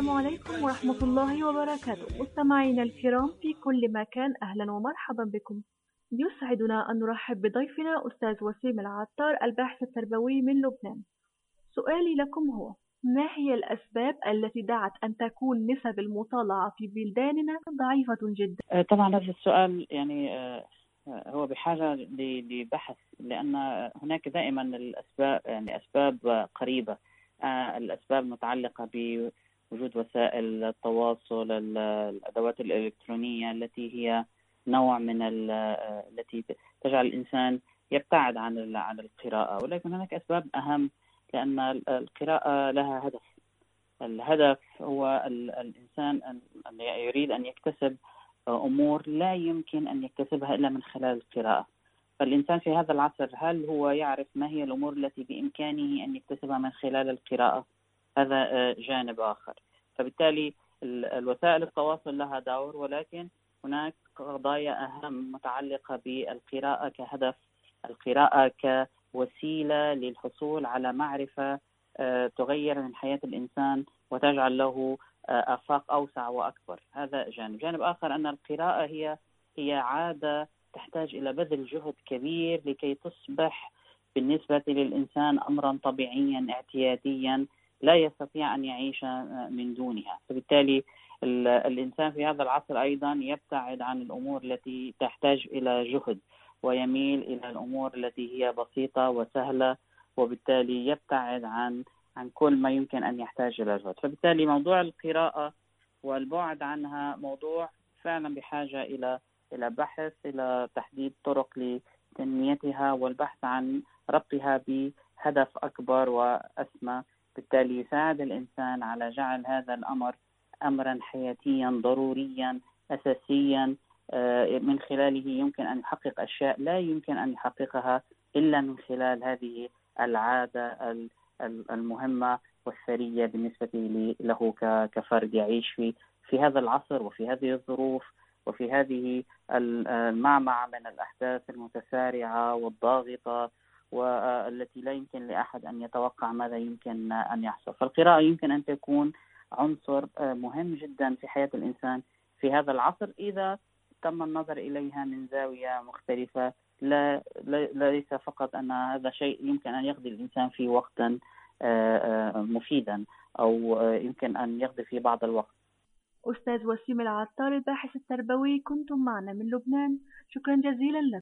السلام عليكم ورحمة الله وبركاته، مستمعينا الكرام في كل مكان، أهلا ومرحبا بكم. يسعدنا أن نرحب بضيفنا أستاذ وسيم العطار، الباحث التربوي من لبنان. سؤالي لكم هو: ما هي الأسباب التي دعت أن تكون نسب المطالعة في بلداننا ضعيفة جدا؟ طبعا هذا السؤال يعني هو بحاجة لبحث، لأن هناك دائما الأسباب، يعني أسباب قريبة. الأسباب متعلقة بوجود وسائل التواصل، الأدوات الإلكترونية التي هي نوع من التي تجعل الإنسان يبتعد عن القراءة، ولكن هناك أسباب أهم، لأن القراءة لها هدف. الهدف هو الإنسان أن يريد أن يكتسب أمور لا يمكن أن يكتسبها إلا من خلال القراءة. فالإنسان في هذا العصر، هل هو يعرف ما هي الأمور التي بإمكانه أن يكتسبها من خلال القراءة؟ هذا جانب آخر. فبالتالي الوسائل التواصل لها دور، ولكن هناك قضايا أهم متعلقة بالقراءة كهدف، القراءة كوسيلة للحصول على معرفة تغير من حياة الإنسان وتجعل له آفاق أوسع وأكبر. هذا جانب آخر، أن القراءة هي عادة تحتاج إلى بذل جهد كبير لكي تصبح بالنسبة للإنسان أمرا طبيعيا اعتياديا لا يستطيع أن يعيش من دونها. فبالتالي الإنسان في هذا العصر أيضا يبتعد عن الأمور التي تحتاج إلى جهد، ويميل إلى الأمور التي هي بسيطة وسهلة، وبالتالي يبتعد عن كل ما يمكن أن يحتاج إلى جهد. فبالتالي موضوع القراءة والبعد عنها موضوع فعلا بحاجة إلى بحث، إلى تحديد طرق لتنميتها، والبحث عن ربطها بهدف أكبر وأسمى، بالتالي يساعد الإنسان على جعل هذا الأمر أمرا حياتيا ضروريا أساسيا، من خلاله يمكن أن يحقق أشياء لا يمكن أن يحققها إلا من خلال هذه العادة المهمة والثرية بالنسبة له كفرد يعيش في هذا العصر وفي هذه الظروف وفي هذه المعمعة من الأحداث المتسارعة والضاغطة، والتي لا يمكن لأحد أن يتوقع ماذا يمكن أن يحصل. فالقراءة يمكن أن تكون عنصر مهم جدا في حياة الإنسان في هذا العصر، إذا تم النظر إليها من زاوية مختلفة، ليس فقط أن هذا شيء يمكن أن يقضي الإنسان في وقت مفيدا، أو يمكن أن يقضي في بعض الوقت. أستاذ وسيم العطار، الباحث التربوي، كنتم معنا من لبنان، شكرا جزيلا لكم.